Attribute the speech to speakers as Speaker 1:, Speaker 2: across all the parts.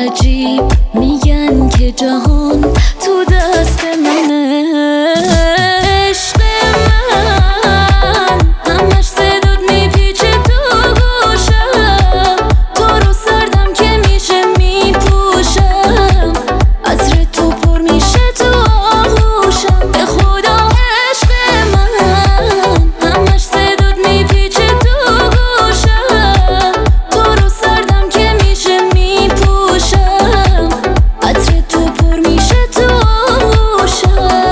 Speaker 1: عجیب میگن که جهان تو دست منه. عشق من همش صدات میپیچه تو گوشم، تو رو سردم که میشه میپوشم، عطر تو پر میشه تو آغوشم. به خدا عشق من همش صدات میپیچه تو گوشم، تو رو سردم که میشه میپوشم، عطر تو پر میشه تو آغوشم.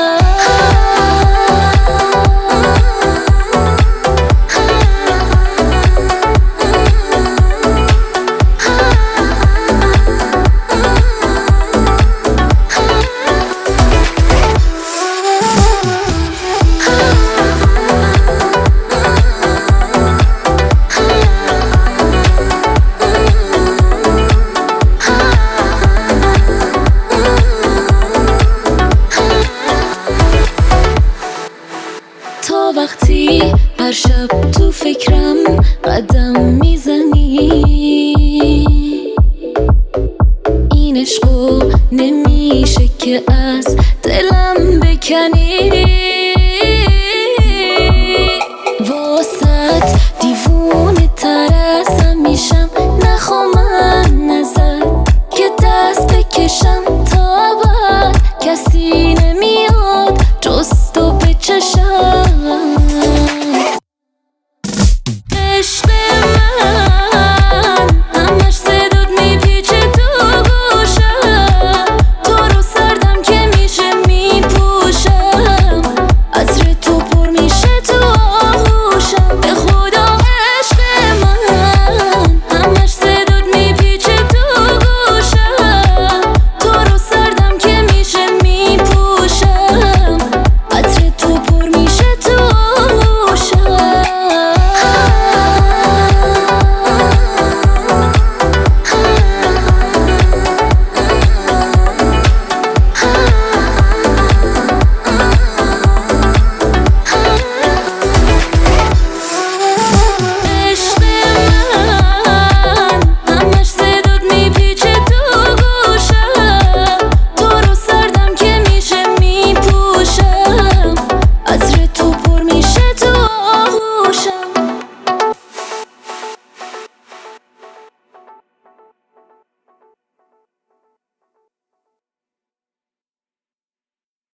Speaker 1: تا وقتی هر شب تو فکرم قدم میزنی، این عشقو نمیشه که از دلم بکنی.